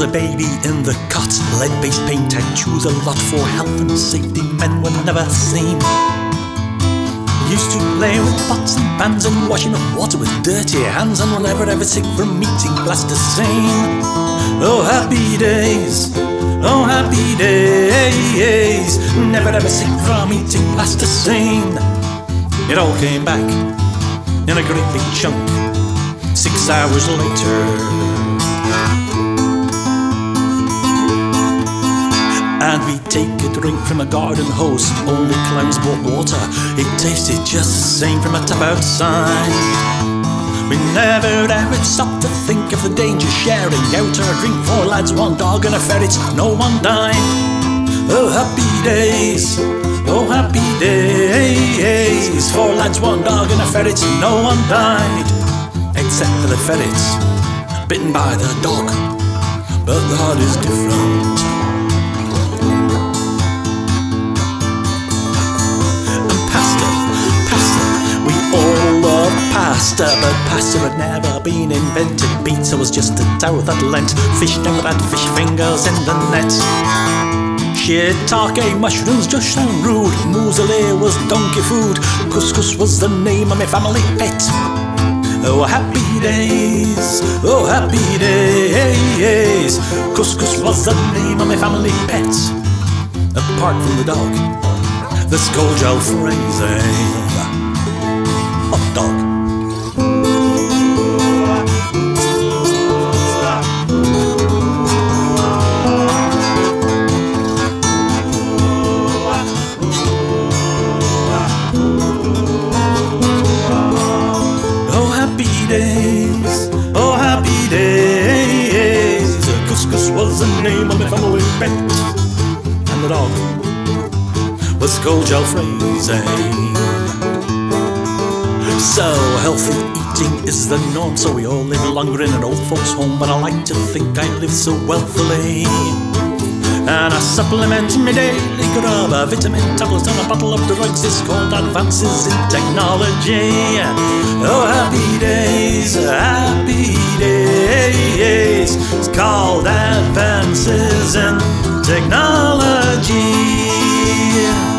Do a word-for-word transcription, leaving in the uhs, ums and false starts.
a baby in the cot. Lead-based paint tattoos, a lot for health and safety. Men were never seen. Used to play with pots and pans and washing up water with dirty hands, and were never ever sick from eating plasticine. Oh happy days, oh happy days, never ever sick from eating plasticine. It all came back in a great big chunk six hours later. And we take a drink from a garden hose, only clowns bought water. It tasted just the same from a tap outside. We never ever stopped to think of the danger, sharing out a drink. Four lads, one dog and a ferret, no one died. Oh happy days, oh happy days. Four lads, one dog and a ferret, no one died. Except for the ferrets, bitten by the dog. But God is different. Pasta, but pasta had never been invented. Pizza was just a dough that lent. Fish never had fish fingers in the net. Shiitake mushrooms just sound rude. Muesli was donkey food. Couscous was the name of my family pet. Oh happy days, oh happy days. Couscous was the name of my family pet. Apart from the dog, the skull jalfrezi. Hot dog. Days, oh happy days. Couscous was the name of my family pet, and the dog was skull jalfrezi. So healthy eating is the norm, so we all live longer in an old folks home. But I like to think I live so wealthily, and I supplement my daily grub. A vitamin tablets and a bottle of drugs is called advances in technology. Oh happy days, happy days. It's called advances in technology.